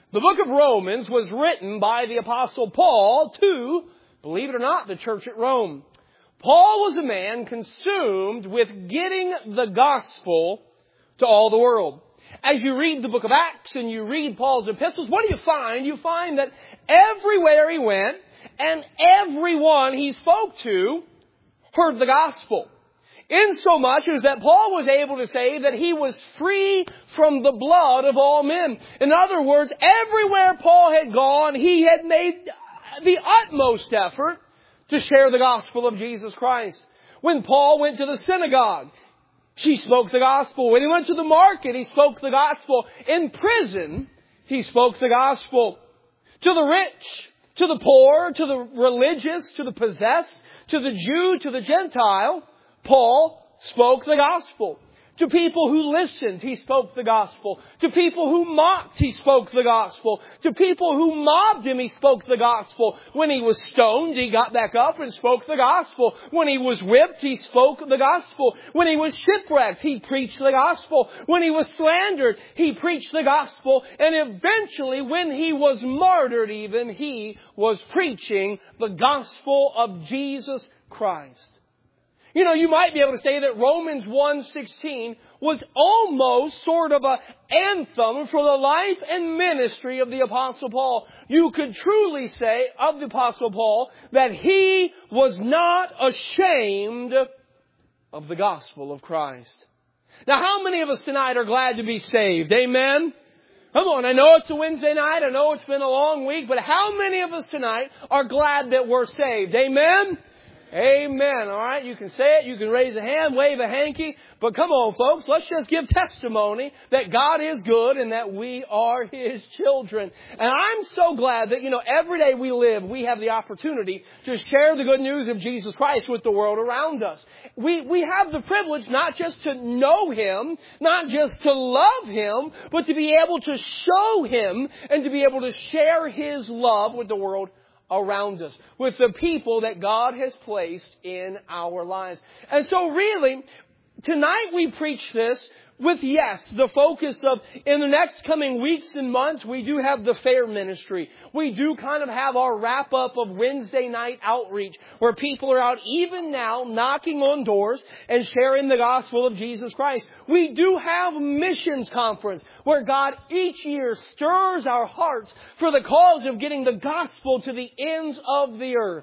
The book of Romans was written by the Apostle Paul to, believe it or not, the church at Rome. Paul was a man consumed with getting the gospel to all the world. As you read the book of Acts and you read Paul's epistles, what do you find? You find that everywhere he went and everyone he spoke to heard the gospel. Insomuch as that Paul was able to say that he was free from the blood of all men. In other words, everywhere Paul had gone, he had made the utmost effort to share the gospel of Jesus Christ. When Paul went to the synagogue, he spoke the gospel. When he went to the market, he spoke the gospel. In prison, he spoke the gospel. To the rich, to the poor, to the religious, to the possessed, to the Jew, to the Gentile, Paul spoke the gospel. To people who listened, he spoke the gospel. To people who mocked, he spoke the gospel. To people who mobbed him, he spoke the gospel. When he was stoned, he got back up and spoke the gospel. When he was whipped, he spoke the gospel. When he was shipwrecked, he preached the gospel. When he was slandered, he preached the gospel. And eventually, when he was martyred even, he was preaching the gospel of Jesus Christ. You know, you might be able to say that Romans 1:16 was almost sort of an anthem for the life and ministry of the Apostle Paul. You could truly say of the Apostle Paul that he was not ashamed of the gospel of Christ. Now, how many of us tonight are glad to be saved? Amen? Come on, I know it's a Wednesday night. I know it's been a long week. But how many of us tonight are glad that we're saved? Amen? Amen. All right. You can say it. You can raise a hand, wave a hanky. But come on, folks. Let's just give testimony that God is good and that we are His children. And I'm so glad that, every day we live, we have the opportunity to share the good news of Jesus Christ with the world around us. We have the privilege not just to know Him, not just to love Him, but to be able to show Him and to be able to share His love with the world around us, with the people that God has placed in our lives. And so really, tonight we preach this with, the focus of, in the next coming weeks and months, we do have the fair ministry. We do kind of have our wrap up of Wednesday night outreach, where people are out even now knocking on doors and sharing the gospel of Jesus Christ. We do have missions conference, where God each year stirs our hearts for the cause of getting the gospel to the ends of the earth.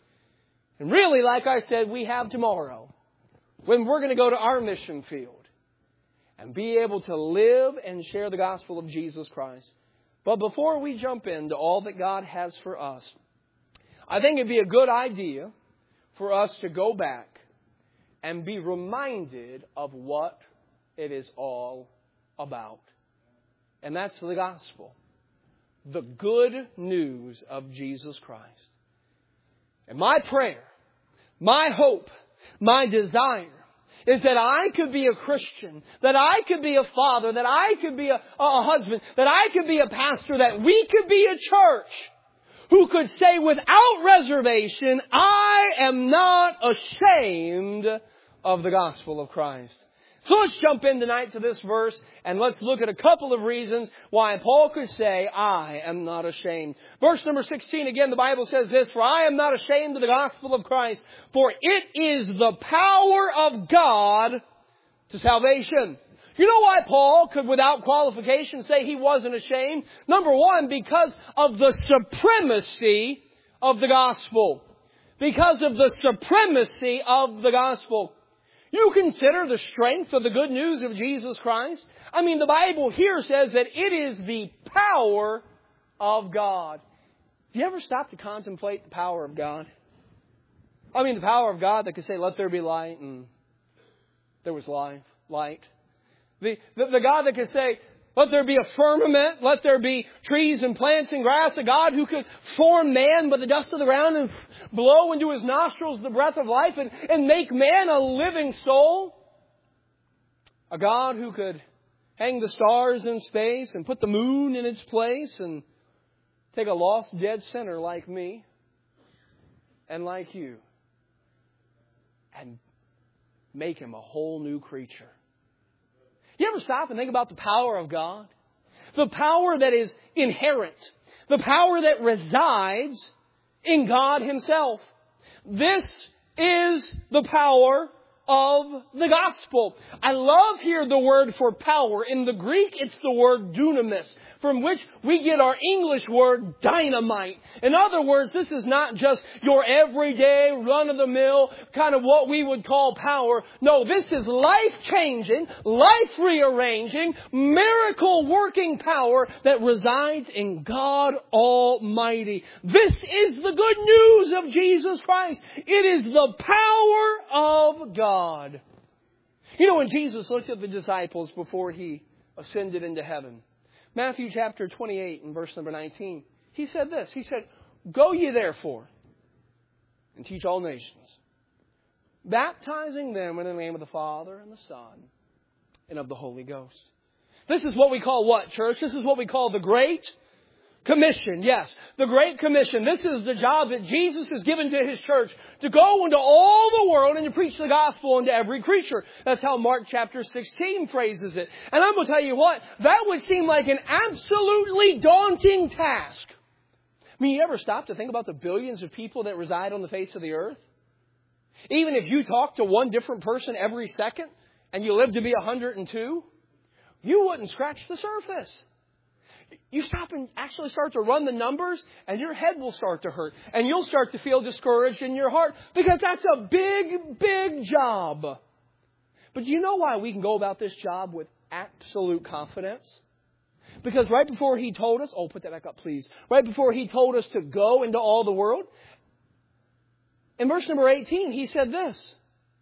And really, like I said, we have tomorrow, when we're going to go to our mission field and be able to live and share the gospel of Jesus Christ. But before we jump into all that God has for us, I think it'd be a good idea for us to go back and be reminded of what it is all about. And that's the gospel. The good news of Jesus Christ. And my prayer, my hope, my desire is that I could be a Christian, that I could be a father, that I could be a husband, that I could be a pastor, that we could be a church who could say without reservation, I am not ashamed of the gospel of Christ. So let's jump in tonight to this verse and let's look at a couple of reasons why Paul could say, I am not ashamed. Verse number 16, again, the Bible says this, for I am not ashamed of the gospel of Christ, for it is the power of God to salvation. You know why Paul could without qualification say he wasn't ashamed? Number one, because of the supremacy of the gospel. Because of the supremacy of the gospel. You consider the strength of the good news of Jesus Christ. I mean, the Bible here says that it is the power of God. Have you ever stopped to contemplate the power of God? I mean, the power of God that could say, let there be light, and there was light. The God that could say, let there be a firmament, let there be trees and plants and grass. A God who could form man with the dust of the ground and blow into his nostrils the breath of life and make man a living soul. A God who could hang the stars in space and put the moon in its place and take a lost dead sinner like me and like you and make him a whole new creature. You ever stop and think about the power of God? The power that is inherent. The power that resides in God Himself. This is the power of the gospel. I love here the word for power. In the Greek, it's the word dunamis, from which we get our English word dynamite. In other words, this is not just your everyday, run-of-the-mill, kind of what we would call power. No, this is life-changing, life-rearranging, miracle-working power that resides in God Almighty. This is the good news of Jesus Christ. It is the power of God. You know, when Jesus looked at the disciples before He ascended into heaven, Matthew chapter 28 and verse number 19, He said this. He said, "Go ye therefore and teach all nations, baptizing them in the name of the Father and the Son and of the Holy Ghost." This is what we call what, church? This is what we call the Great Commission. Yes, the Great Commission. This is the job that Jesus has given to His church, to go into all the world and to preach the gospel unto every creature. That's how Mark chapter 16 phrases it. And I'm going to tell you what, that would seem like an absolutely daunting task. I mean, you ever stop to think about the billions of people that reside on the face of the earth? Even if you talk to one different person every second and you live to be 102, you wouldn't scratch the surface. You stop and actually start to run the numbers and your head will start to hurt. And you'll start to feel discouraged in your heart because that's a big, big job. But do you know why we can go about this job with absolute confidence? Because right before He told us, put that back up please. Right before He told us to go into all the world, in verse number 18, He said this.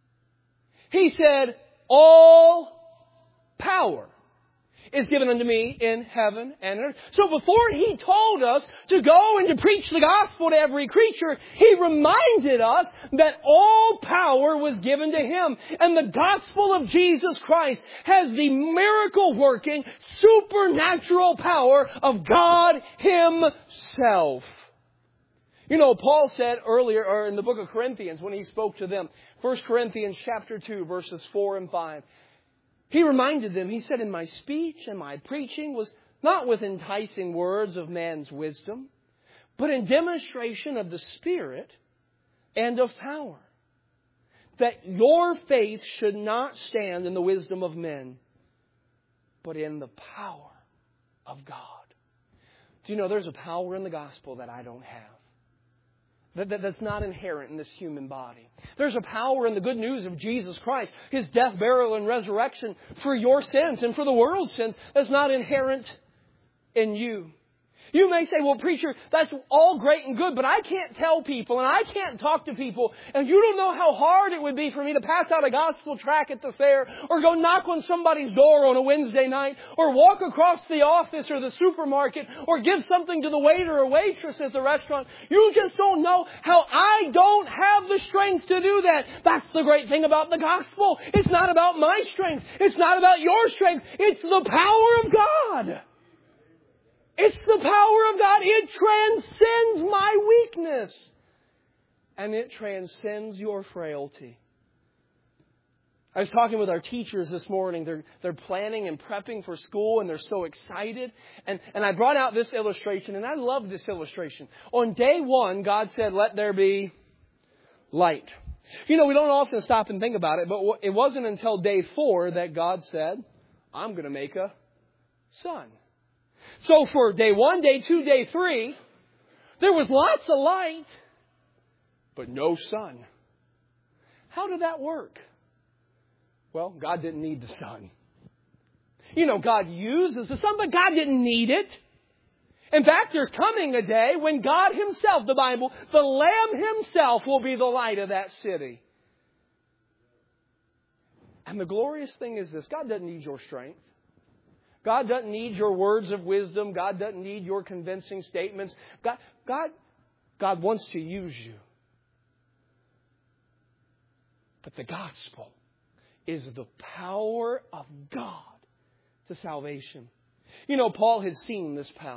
He said, "All power is given unto me in heaven and on earth." So before He told us to go and to preach the gospel to every creature, He reminded us that all power was given to Him. And the gospel of Jesus Christ has the miracle-working, supernatural power of God Himself. You know, Paul said earlier, or in the book of Corinthians, when he spoke to them, 1 Corinthians chapter 2, verses 4 and 5, he reminded them, he said, "In my speech and my preaching was not with enticing words of man's wisdom, but in demonstration of the Spirit and of power, that your faith should not stand in the wisdom of men, but in the power of God." Do you know there's a power in the gospel that I don't have? That's not inherent in this human body. There's a power in the good news of Jesus Christ, His death, burial, and resurrection for your sins and for the world's sins that's not inherent in you. You may say, "Well, preacher, that's all great and good, but I can't tell people and I can't talk to people. And you don't know how hard it would be for me to pass out a gospel tract at the fair or go knock on somebody's door on a Wednesday night or walk across the office or the supermarket or give something to the waiter or waitress at the restaurant. You just don't know how I don't have the strength to do that." That's the great thing about the gospel. It's not about my strength. It's not about your strength. It's the power of God. It's the power of God. It transcends my weakness. And it transcends your frailty. I was talking with our teachers this morning. They're planning and prepping for school and they're so excited. And I brought out this illustration and I love this illustration. On day one, God said, "Let there be light." You know, we don't often stop and think about it, but it wasn't until day 4 that God said, "I'm going to make a sun." So for day 1, day 2, day 3, there was lots of light, but no sun. How did that work? Well, God didn't need the sun. You know, God uses the sun, but God didn't need it. In fact, there's coming a day when God Himself, the Bible, the Lamb Himself will be the light of that city. And the glorious thing is this: God doesn't need your strength. God doesn't need your words of wisdom. God doesn't need your convincing statements. God wants to use you. But the gospel is the power of God to salvation. You know, Paul had seen this power.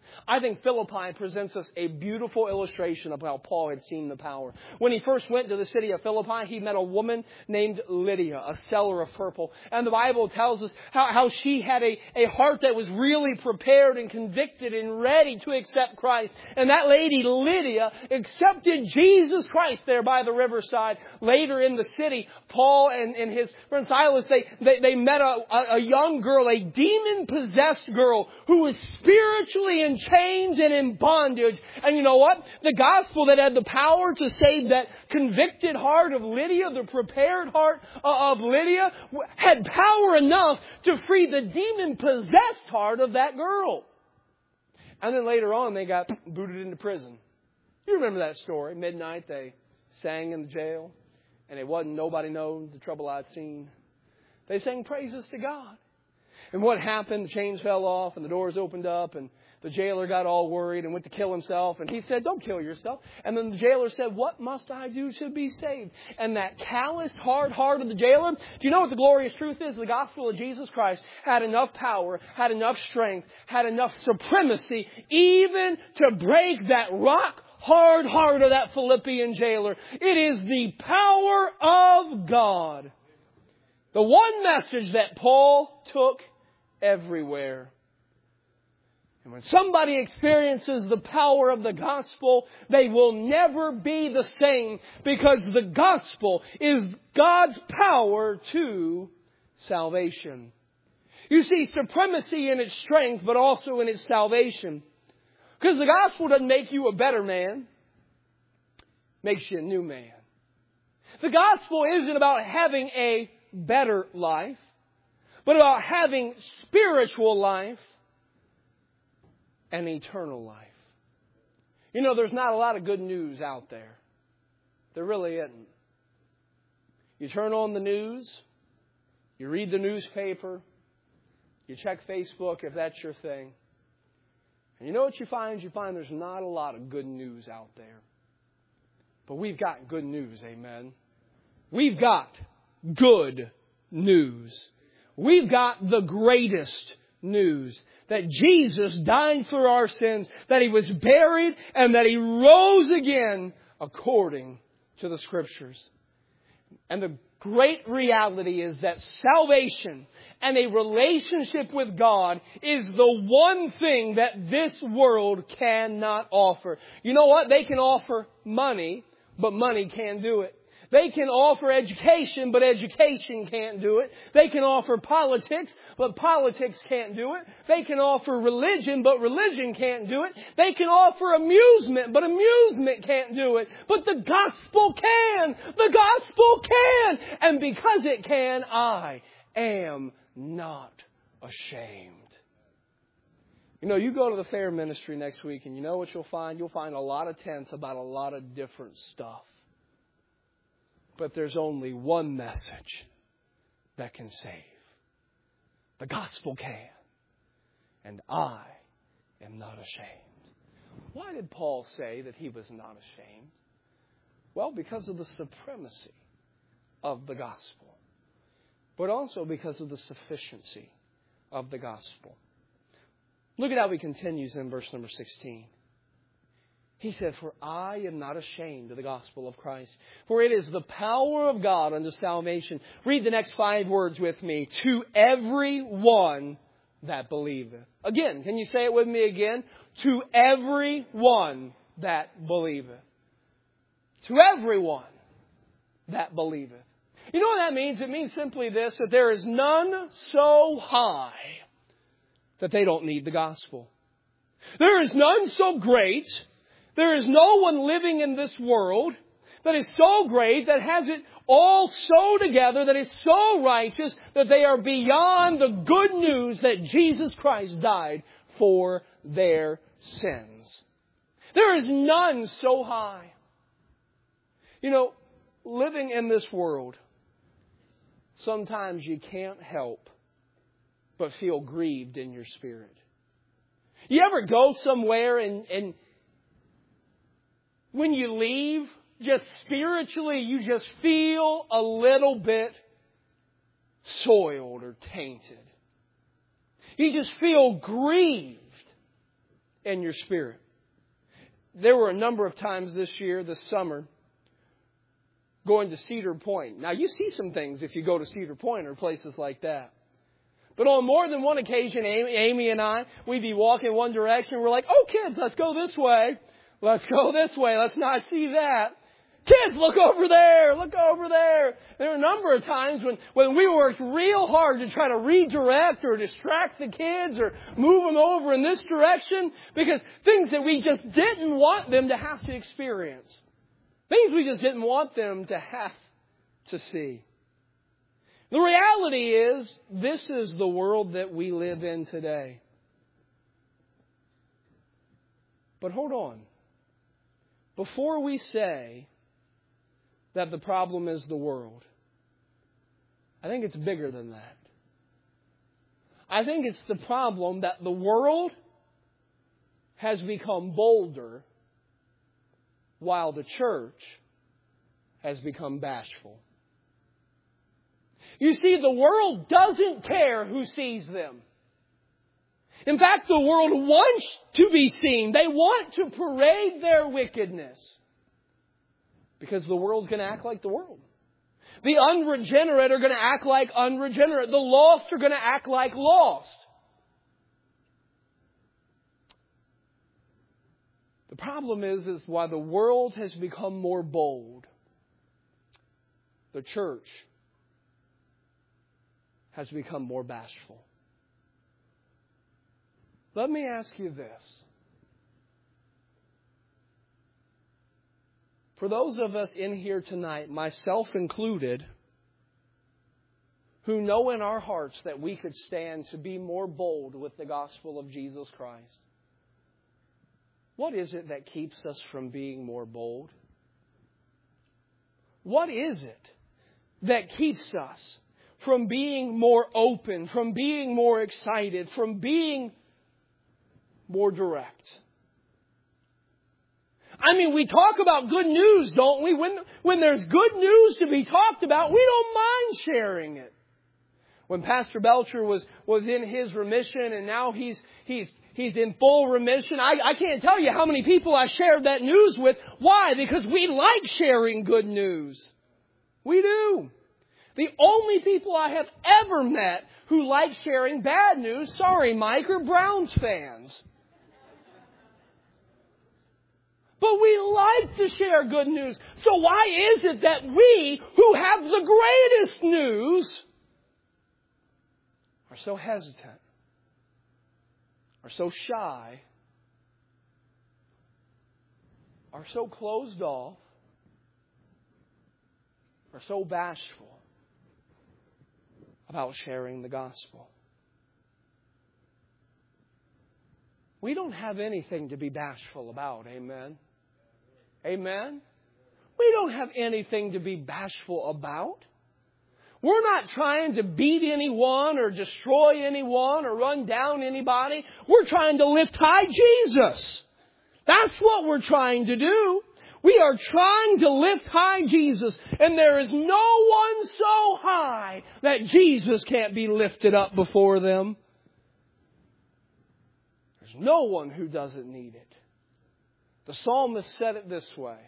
I think Philippi presents us a beautiful illustration of how Paul had seen the power. When he first went to the city of Philippi, he met a woman named Lydia, a seller of purple. And the Bible tells us how she had a heart that was really prepared and convicted and ready to accept Christ. And that lady, Lydia, accepted Jesus Christ there by the riverside. Later in the city, Paul and his friend Silas, they met a young girl, a demon-possessed girl who was spiritually in chains and in bondage. And you know what? The gospel that had the power to save that convicted heart of Lydia, the prepared heart of Lydia, had power enough to free the demon-possessed heart of that girl. And then later on, they got booted into prison. You remember that story. Midnight, they sang in the jail. And it wasn't nobody knows the trouble I'd seen. They sang praises to God. And what happened? The chains fell off and the doors opened up and the jailer got all worried and went to kill himself. And he said, don't kill yourself. And then the jailer said, what must I do to be saved? And that calloused, hard heart of the jailer, do you know what the glorious truth is? The gospel of Jesus Christ had enough power, had enough strength, had enough supremacy, even to break that rock hard heart of that Philippian jailer. It is the power of God. The one message that Paul took everywhere. And when somebody experiences the power of the gospel, they will never be the same, because the gospel is God's power to salvation. You see supremacy in its strength, but also in its salvation. Because the gospel doesn't make you a better man. It makes you a new man. The gospel isn't about having a better life, but about having spiritual life and eternal life. You know, there's not a lot of good news out there. There really isn't. You turn on the news, you read the newspaper, you check Facebook if that's your thing. And you know what you find? You find there's not a lot of good news out there. But we've got good news, amen. We've got good news. We've got the greatest news. That Jesus died for our sins, that He was buried, and that He rose again according to the Scriptures. And the great reality is that salvation and a relationship with God is the one thing that this world cannot offer. You know what? They can offer money, but money can't do it. They can offer education, but education can't do it. They can offer politics, but politics can't do it. They can offer religion, but religion can't do it. They can offer amusement, but amusement can't do it. But the gospel can! The gospel can! And because it can, I am not ashamed. You know, you go to the fair ministry next week and you know what you'll find? You'll find a lot of tents about a lot of different stuff. But there's only one message that can save. The gospel can. And I am not ashamed. Why did Paul say that he was not ashamed? Well, because of the supremacy of the gospel. But also because of the sufficiency of the gospel. Look at how he continues in verse number 16. He said, for I am not ashamed of the gospel of Christ, for it is the power of God unto salvation. Read the next 5 words with me. To every one that believeth. Again, can you say it with me again? To every one that believeth. To everyone that believeth. You know what that means? It means simply this, that there is none so high that they don't need the gospel. There is none so great. There is no one living in this world that is so great, that has it all so together, that is so righteous, that they are beyond the good news that Jesus Christ died for their sins. There is none so high. You know, living in this world, sometimes you can't help but feel grieved in your spirit. You ever go somewhere and when you leave, just spiritually, you just feel a little bit soiled or tainted. You just feel grieved in your spirit. There were a number of times this year, this summer, going to Cedar Point. Now, you see some things if you go to Cedar Point or places like that. But on more than one occasion, Amy and I, we'd be walking one direction. We're like, oh, kids, let's go this way. Let's go this way. Let's not see that. Kids, look over there. Look over there. There were a number of times when we worked real hard to try to redirect or distract the kids or move them over in this direction because things that we just didn't want them to have to experience. Things we just didn't want them to have to see. The reality is, this is the world that we live in today. But hold on. Before we say that the problem is the world, I think it's bigger than that. I think it's the problem that the world has become bolder while the church has become bashful. You see, the world doesn't care who sees them. In fact, the world wants to be seen. They want to parade their wickedness. Because the world's going to act like the world. The unregenerate are going to act like unregenerate. The lost are going to act like lost. The problem is while the world has become more bold, the church has become more bashful. Let me ask you this. For those of us in here tonight, myself included, who know in our hearts that we could stand to be more bold with the gospel of Jesus Christ, what is it that keeps us from being more bold? What is it that keeps us from being more open, from being more excited, from being more direct? I mean, we talk about good news, don't we? When there's good news to be talked about, we don't mind sharing it. When Pastor Belcher was in his remission and now he's in full remission, I can't tell you how many people I shared that news with. Why? Because we like sharing good news. We do. The only people I have ever met who like sharing bad news, sorry Mike, are Browns fans. But we like to share good news. So why is it that we, who have the greatest news, are so hesitant, are so shy, are so closed off, are so bashful about sharing the gospel? We don't have anything to be bashful about, amen? Amen? We don't have anything to be bashful about. We're not trying to beat anyone or destroy anyone or run down anybody. We're trying to lift high Jesus. That's what we're trying to do. We are trying to lift high Jesus. And there is no one so high that Jesus can't be lifted up before them. There's no one who doesn't need it. The psalmist said it this way.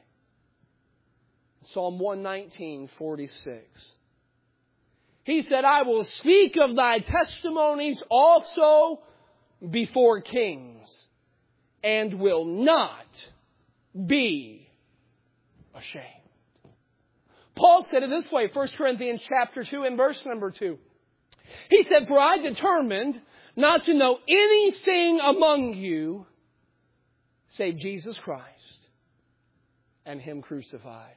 Psalm 119:46. He said, I will speak of thy testimonies also before kings and will not be ashamed. Paul said it this way, 1 Corinthians chapter 2 and verse number 2. He said, for I determined not to know anything among you save Jesus Christ and Him crucified.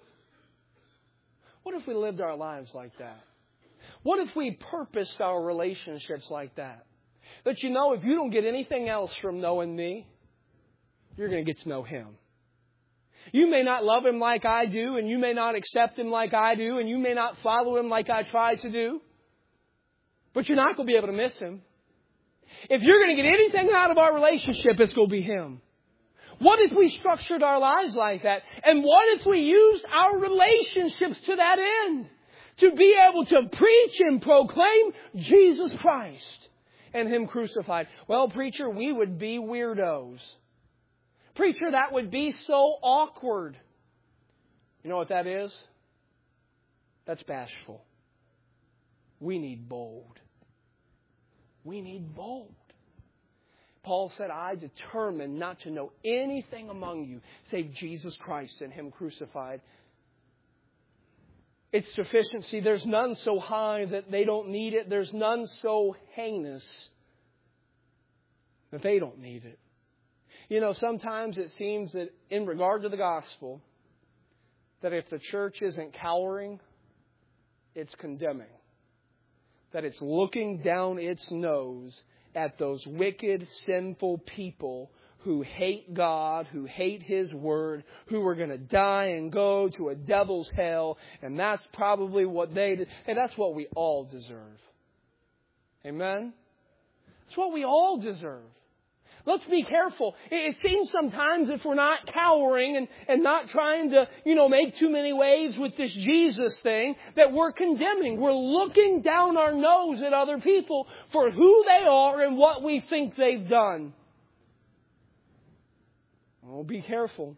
What if we lived our lives like that? What if we purposed our relationships like that? That if you don't get anything else from knowing me, you're going to get to know Him. You may not love Him like I do, and you may not accept Him like I do, and you may not follow Him like I try to do, but you're not going to be able to miss Him. If you're going to get anything out of our relationship, it's going to be Him. What if we structured our lives like that? And what if we used our relationships to that end? To be able to preach and proclaim Jesus Christ and Him crucified. Well, preacher, we would be weirdos. Preacher, that would be so awkward. You know what that is? That's bashful. We need bold. We need bold. Paul said, I determined not to know anything among you save Jesus Christ and Him crucified. It's sufficiency. There's none so high that they don't need it. There's none so heinous that they don't need it. You know, sometimes it seems that in regard to the gospel, that if the church isn't cowering, it's condemning. That it's looking down its nose at those wicked, sinful people who hate God, who hate His Word, who are going to die and go to a devil's hell. And that's probably what they did. Hey, that's what we all deserve. Amen? That's what we all deserve. Let's be careful. It seems sometimes if we're not cowering and not trying to, make too many waves with this Jesus thing, that we're condemning. We're looking down our nose at other people for who they are and what we think they've done. Oh, be careful.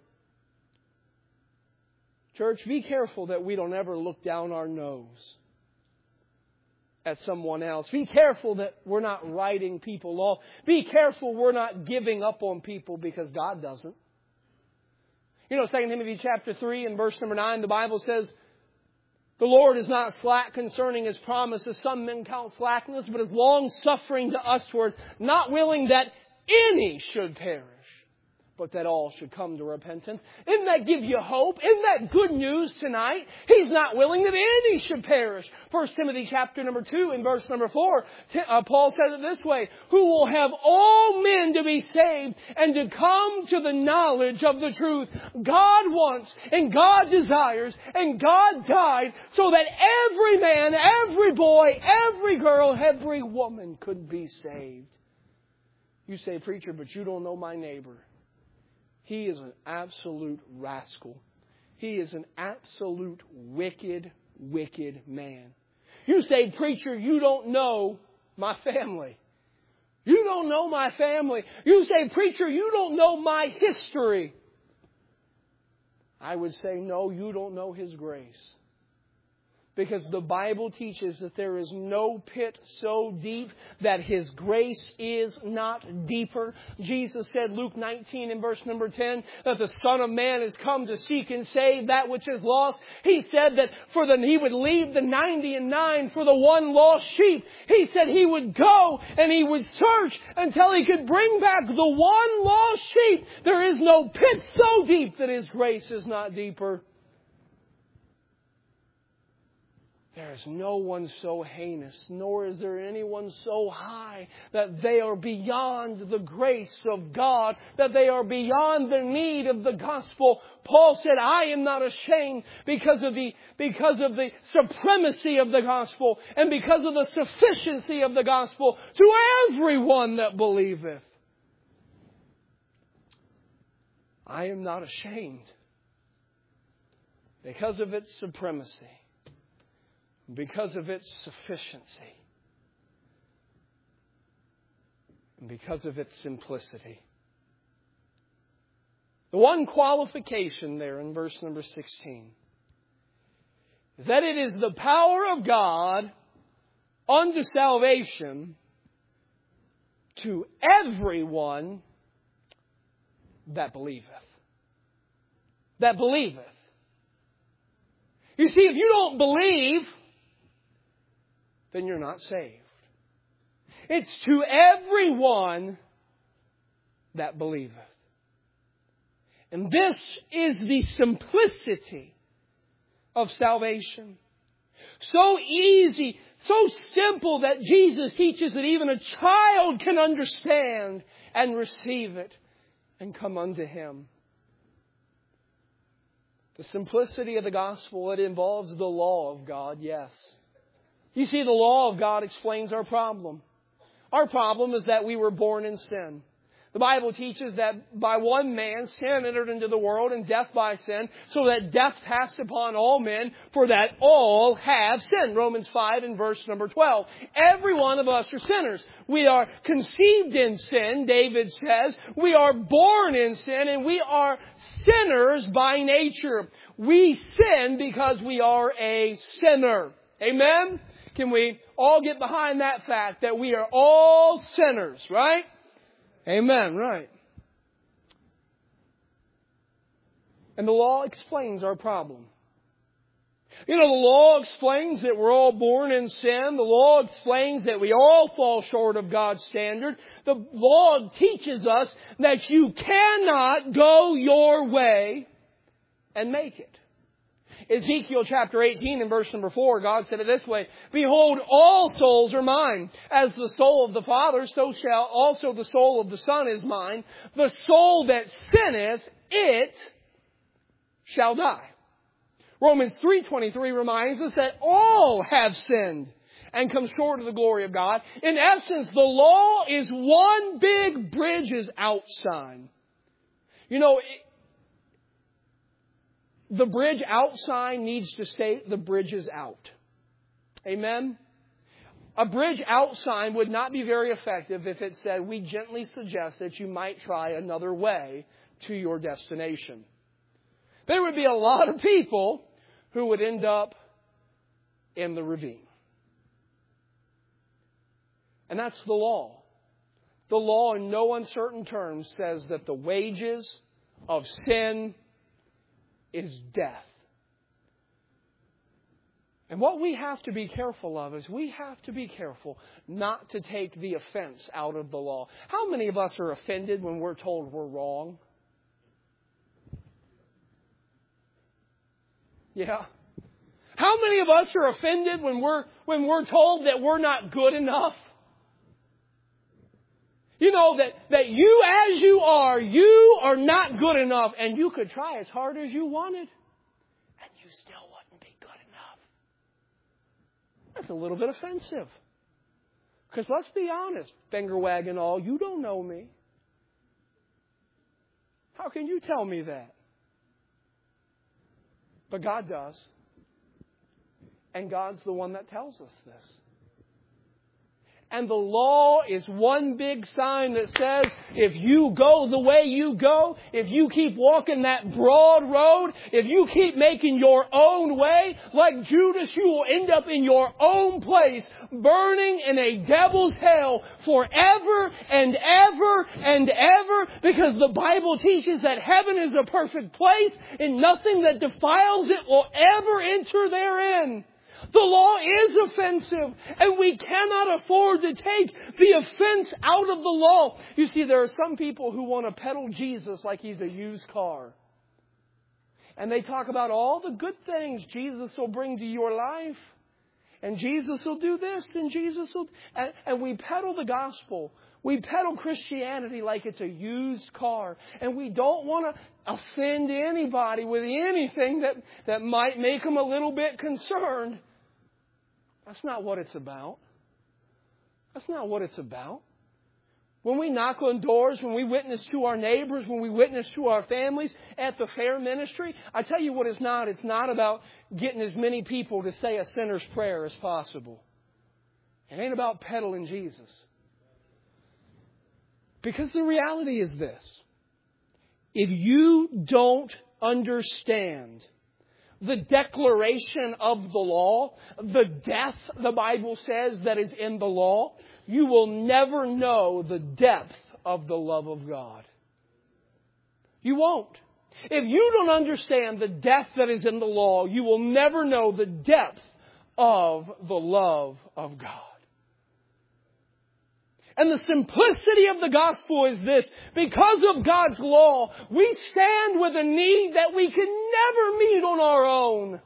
Church, be careful that we don't ever look down our nose at someone else. Be careful that we're not writing people off. Be careful we're not giving up on people because God doesn't. 2 Timothy chapter 3 and verse number 9, the Bible says, the Lord is not slack concerning His promise, as some men count slackness, but is long-suffering to usward, not willing that any should perish, but that all should come to repentance. Doesn't that give you hope? Isn't that good news tonight? He's not willing that any should perish. 1 Timothy chapter number 2 and verse number 4, Paul says it this way, who will have all men to be saved and to come to the knowledge of the truth. God wants and God desires and God died so that every man, every boy, every girl, every woman could be saved. You say, preacher, but you don't know my neighbor. He is an absolute rascal. He is an absolute wicked, wicked man. You say, preacher, you don't know my family. You don't know my family. You say, preacher, you don't know my history. I would say, no, you don't know His grace. Because the Bible teaches that there is no pit so deep that His grace is not deeper. Jesus said, Luke 19 and verse number 10, that the Son of Man has come to seek and save that which is lost. He said that He would leave the 99 for the one lost sheep. He said He would go and He would search until He could bring back the one lost sheep. There is no pit so deep that His grace is not deeper. There is no one so heinous, nor is there anyone so high that they are beyond the grace of God, that they are beyond the need of the gospel. Paul said, I am not ashamed because of the supremacy of the gospel and because of the sufficiency of the gospel to everyone that believeth. I am not ashamed because of its supremacy. Because of its sufficiency. And because of its simplicity. The one qualification there in verse number 16 is that it is the power of God unto salvation to everyone that believeth. That believeth. You see, if you don't believe, then you're not saved. It's to everyone that believeth. And this is the simplicity of salvation. So easy, so simple that Jesus teaches that even a child can understand and receive it and come unto Him. The simplicity of the gospel, it involves the law of God, yes. You see, the law of God explains our problem. Our problem is that we were born in sin. The Bible teaches that by one man sin entered into the world, and death by sin, so that death passed upon all men, for that all have sinned. Romans 5 and verse number 12. Every one of us are sinners. We are conceived in sin, David says. We are born in sin, and we are sinners by nature. We sin because we are a sinner. Amen? Can we all get behind that fact that we are all sinners, right? Amen, right. And the law explains our problem. You know, the law explains that we're all born in sin. The law explains that we all fall short of God's standard. The law teaches us that you cannot go your way and make it. Ezekiel chapter 18 and verse number 4, God said it this way, "Behold, all souls are mine. As the soul of the Father, so shall also the soul of the Son is mine. The soul that sinneth, it shall die." Romans 3:23 reminds us that all have sinned and come short of the glory of God. In essence, the law is one big bridges out sign. You know, the bridge out sign needs to state the bridge is out. Amen? A bridge out sign would not be very effective if it said, "We gently suggest that you might try another way to your destination." There would be a lot of people who would end up in the ravine. And that's the law. The law in no uncertain terms says that the wages of sin is death. And what we have to be careful of is we have to be careful not to take the offense out of the law. How many of us are offended when we're told we're wrong? Yeah. How many of us are offended when we're told that we're not good enough? You know, that you as you are not good enough, and you could try as hard as you wanted, and you still wouldn't be good enough. That's a little bit offensive. Because let's be honest, finger wagging all, you don't know me. How can you tell me that? But God does. And God's the one that tells us this. And the law is one big sign that says, if you go the way you go, if you keep walking that broad road, if you keep making your own way, like Judas, you will end up in your own place, burning in a devil's hell forever and ever and ever, because the Bible teaches that heaven is a perfect place and nothing that defiles it will ever enter therein. The law is offensive, and we cannot afford to take the offense out of the law. You see, there are some people who want to peddle Jesus like He's a used car. And they talk about all the good things Jesus will bring to your life. And Jesus will do this, and Jesus will... And we peddle the gospel. We peddle Christianity like it's a used car. And we don't want to offend anybody with anything that might make them a little bit concerned. That's not what it's about. That's not what it's about. When we knock on doors, when we witness to our neighbors, when we witness to our families at the Fair Ministry, I tell you what it's not. It's not about getting as many people to say a sinner's prayer as possible. It ain't about peddling Jesus. Because the reality is this. If you don't understand the declaration of the law, the death, the Bible says, that is in the law, you will never know the depth of the love of God. You won't. If you don't understand the death that is in the law, you will never know the depth of the love of God. And the simplicity of the gospel is this. Because of God's law, we stand with a need that we can never meet on our own.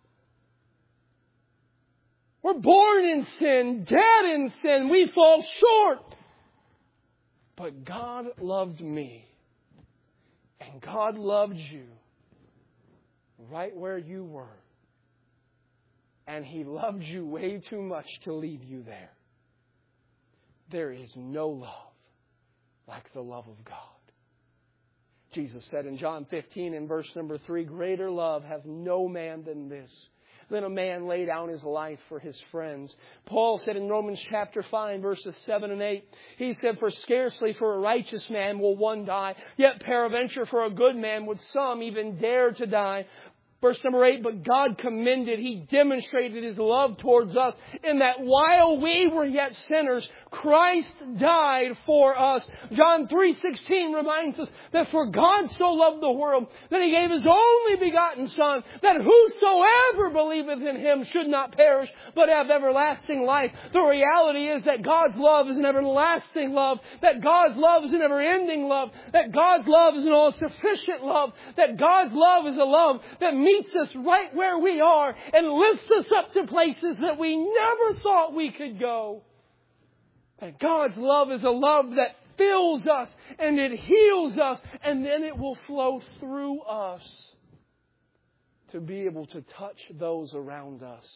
We're born in sin, dead in sin. We fall short. But God loved me. And God loved you right where you were. And He loved you way too much to leave you there. There is no love like the love of God. Jesus said in John 15 in verse number 3, greater love hath no man than this, than a man lay down his life for his friends. Paul said in Romans chapter 5 verses 7 and 8, he said, for scarcely for a righteous man will one die, yet peradventure for a good man would some even dare to die. Verse number 8, but God commended, He demonstrated His love towards us in that while we were yet sinners, Christ died for us. John 3:16 reminds us that for God so loved the world that He gave His only begotten Son, that whosoever believeth in Him should not perish, but have everlasting life. The reality is that God's love is an everlasting love, that God's love is an never-ending love, that God's love is an all-sufficient love, that God's love is a love that meets us right where we are and lifts us up to places that we never thought we could go. That God's love is a love that fills us and it heals us, and then it will flow through us to be able to touch those around us.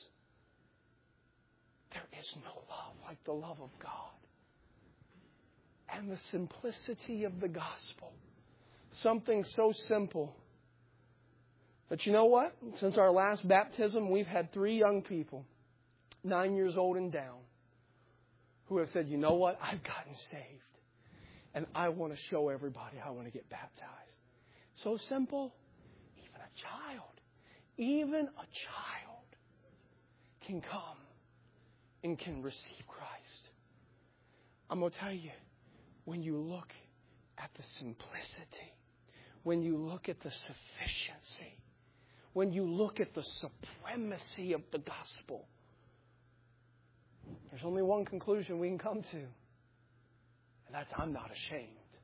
There is no love like the love of God. And the simplicity of the gospel. Something so simple. But you know what? Since our last baptism, we've had 3 young people, 9 years old and down, who have said, you know what? I've gotten saved. And I want to show everybody I want to get baptized. So simple. Even a child can come and can receive Christ. I'm going to tell you, when you look at the simplicity, when you look at the sufficiency, when you look at the supremacy of the gospel, there's only one conclusion we can come to. And that's, I'm not ashamed.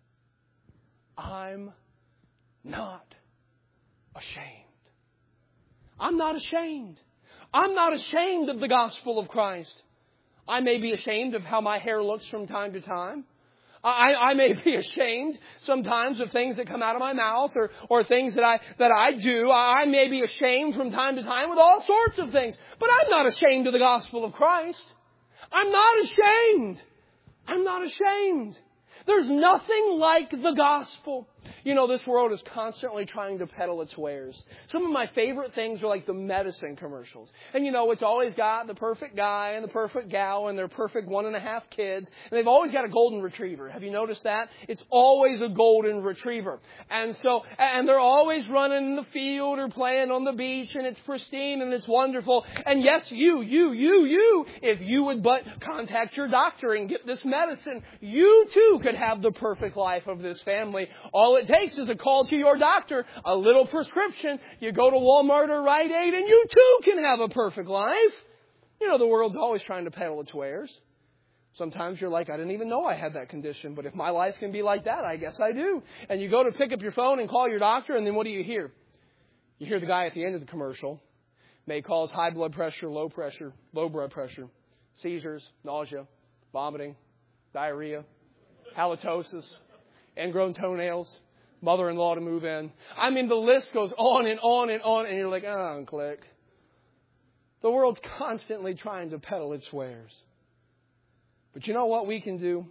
I'm not ashamed. I'm not ashamed. I'm not ashamed of the gospel of Christ. I may be ashamed of how my hair looks from time to time. I may be ashamed sometimes of things that come out of my mouth or things that I do. I may be ashamed from time to time with all sorts of things. But I'm not ashamed of the gospel of Christ. I'm not ashamed. I'm not ashamed. There's nothing like the gospel. You know, this world is constantly trying to peddle its wares. Some of my favorite things are like the medicine commercials. And you know, it's always got the perfect guy and the perfect gal and their perfect 1.5 kids. And they've always got a golden retriever. Have you noticed that? It's always a golden retriever. And they're always running in the field or playing on the beach, and it's pristine and it's wonderful. And yes, you, if you would but contact your doctor and get this medicine, you too could have the perfect life of this family. All it takes is a call to your doctor, a little prescription. You go to Walmart or Rite Aid and you too can have a perfect life. You know, the world's always trying to peddle its wares. Sometimes you're like, I didn't even know I had that condition, but if my life can be like that, I guess I do. And you go to pick up your phone and call your doctor, and then what do you hear? You hear the guy at the end of the commercial may cause high blood pressure, low blood pressure, seizures, nausea, vomiting, diarrhea, halitosis, ingrown toenails, mother-in-law to move in. I mean, the list goes on and on and on, and you're like, oh, click. The world's constantly trying to peddle its wares. But you know what we can do?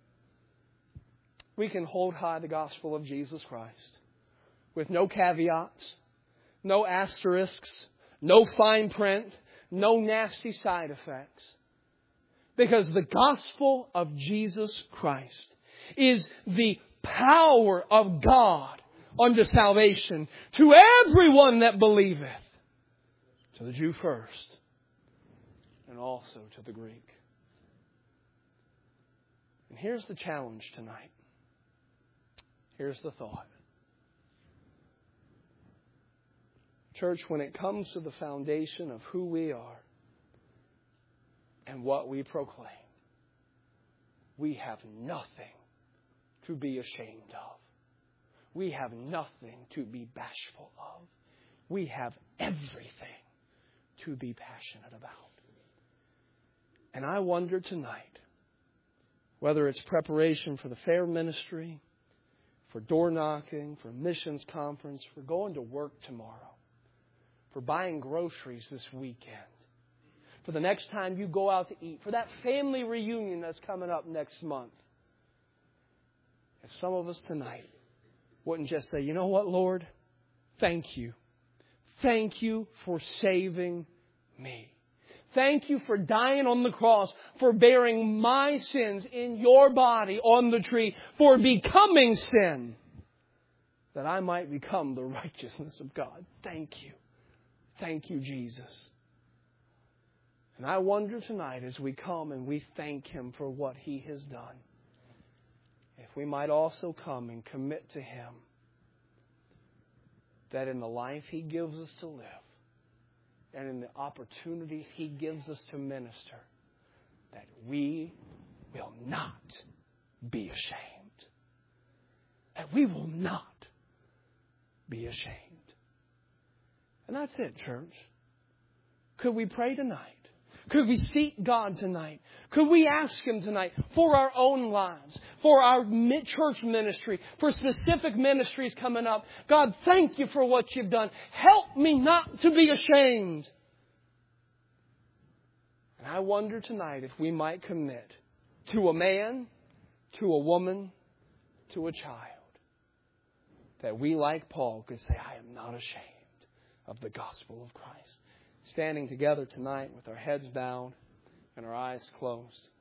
We can hold high the gospel of Jesus Christ with no caveats, no asterisks, no fine print, no nasty side effects. Because the gospel of Jesus Christ is the power of God unto salvation to everyone that believeth. To the Jew first, and also to the Greek. And here's the challenge tonight. Here's the thought. Church, when it comes to the foundation of who we are and what we proclaim, we have nothing to be ashamed of. We have nothing to be bashful of. We have everything to be passionate about. And I wonder tonight, whether it's preparation for the fair ministry, for door knocking, for missions conference, for going to work tomorrow, for buying groceries this weekend, for the next time you go out to eat, for that family reunion that's coming up next month, if some of us tonight wouldn't just say, you know what, Lord? Thank you. Thank you for saving me. Thank you for dying on the cross, for bearing my sins in your body on the tree, for becoming sin, that I might become the righteousness of God. Thank you. Thank you, Jesus. And I wonder tonight as we come and we thank Him for what He has done, if we might also come and commit to Him that in the life He gives us to live and in the opportunities He gives us to minister, that we will not be ashamed. That we will not be ashamed. And that's it, church. Could we pray tonight? Could we seek God tonight? Could we ask Him tonight for our own lives, for our church ministry, for specific ministries coming up? God, thank you for what You've done. Help me not to be ashamed. And I wonder tonight if we might commit to a man, to a woman, to a child, that we, like Paul, could say, I am not ashamed of the gospel of Christ. Standing together tonight with our heads bowed and our eyes closed.